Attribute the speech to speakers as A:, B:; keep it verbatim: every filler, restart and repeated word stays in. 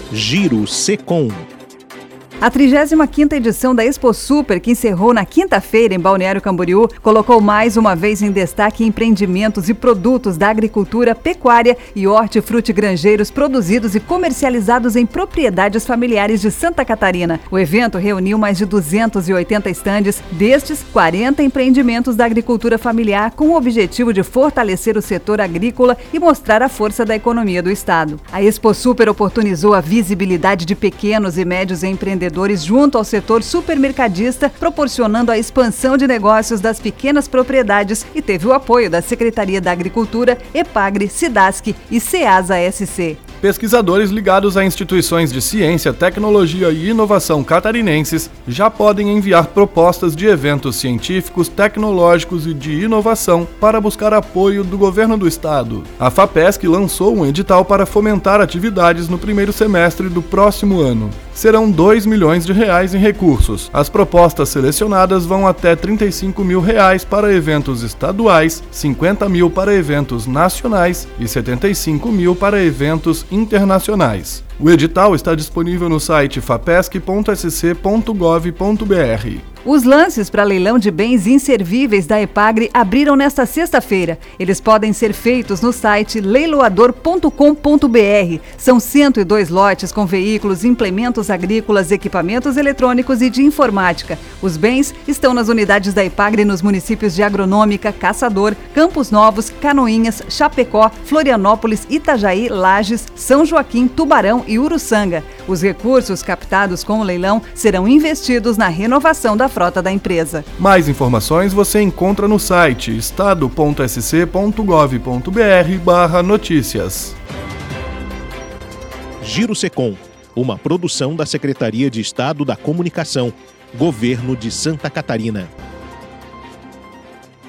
A: Giro Secom.
B: A trigésima quinta edição da Expo Super, que encerrou na quinta-feira em Balneário Camboriú, colocou mais uma vez em destaque empreendimentos e produtos da agricultura, pecuária e hortifrutigranjeiros produzidos e comercializados em propriedades familiares de Santa Catarina. O evento reuniu mais de duzentos e oitenta estandes, destes quarenta empreendimentos da agricultura familiar, com o objetivo de fortalecer o setor agrícola e mostrar a força da economia do estado. A Expo Super oportunizou a visibilidade de pequenos e médios empreendedores junto ao setor supermercadista, proporcionando a expansão de negócios das pequenas propriedades, e teve o apoio da Secretaria da Agricultura, EPAGRE, SIDASC e CEASA-S C.
C: Pesquisadores ligados a instituições de ciência, tecnologia e inovação catarinenses já podem enviar propostas de eventos científicos, tecnológicos e de inovação para buscar apoio do governo do estado. A FAPESC lançou um edital para fomentar atividades no primeiro semestre do próximo ano. Serão dois milhões de reais em recursos. As propostas selecionadas vão até trinta e cinco mil reais para eventos estaduais, cinquenta mil para eventos nacionais e setenta e cinco mil para eventos internacionais. O edital está disponível no site fapesc ponto s c ponto gov ponto b r.
B: Os lances para leilão de bens inservíveis da EPAGRE abriram nesta sexta-feira. Eles podem ser feitos no site leiloador ponto com ponto b r. São cento e dois lotes com veículos, implementos agrícolas, equipamentos eletrônicos e de informática. Os bens estão nas unidades da EPAGRE nos municípios de Agronômica, Caçador, Campos Novos, Canoinhas, Chapecó, Florianópolis, Itajaí, Lages, São Joaquim, Tubarão e Uruçanga. Os recursos captados com o leilão serão investidos na renovação da frota da empresa.
C: Mais informações você encontra no site estado ponto s c ponto gov ponto b r barra notícias.
A: Giro Secom, uma produção da Secretaria de Estado da Comunicação, Governo de Santa Catarina.